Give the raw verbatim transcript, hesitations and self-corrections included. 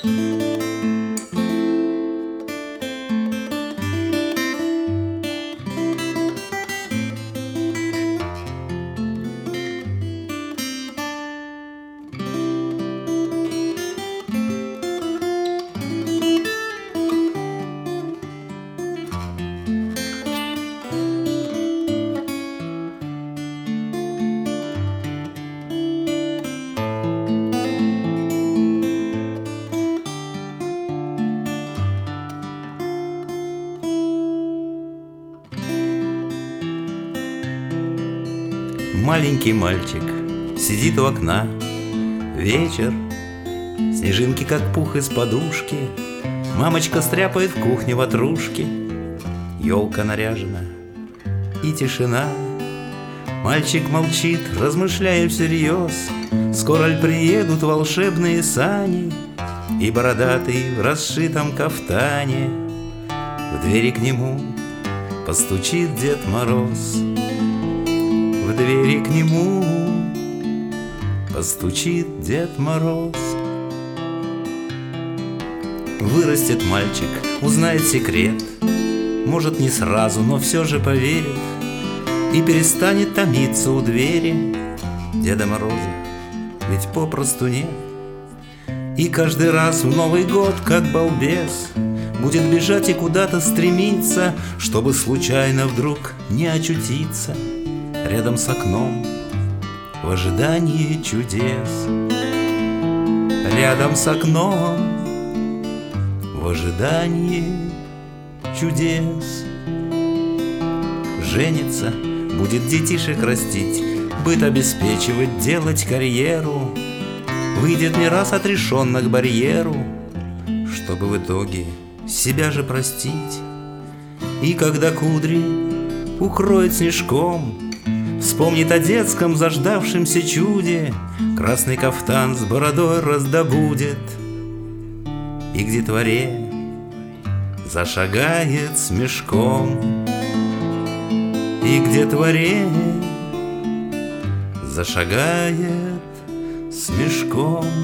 Маленький мальчик сидит у окна. Вечер, снежинки как пух из подушки. Мамочка стряпает в кухне ватрушки. Ёлка наряжена и тишина. Мальчик молчит, размышляя всерьез. Скоро ль приедут волшебные сани, и бородатый в расшитом кафтане в двери к нему постучит Дед Мороз. В двери к нему постучит Дед Мороз. Вырастет мальчик, узнает секрет. Может, не сразу, но все же поверит и перестанет томиться у двери Деда Мороза, ведь попросту нет. И каждый раз в Новый год, как балбес, будет бежать и куда-то стремиться, чтобы случайно вдруг не очутиться рядом с окном в ожидании чудес. Рядом с окном в ожидании чудес. Женится, будет детишек растить, быт обеспечивать, делать карьеру. Выйдет не раз отрешенно к барьеру, чтобы в итоге себя же простить. И когда кудри укроет снежком, вспомнит о детском заждавшемся чуде, красный кафтан с бородой раздобудет и к детворе зашагает с мешком. И к детворе зашагает с мешком.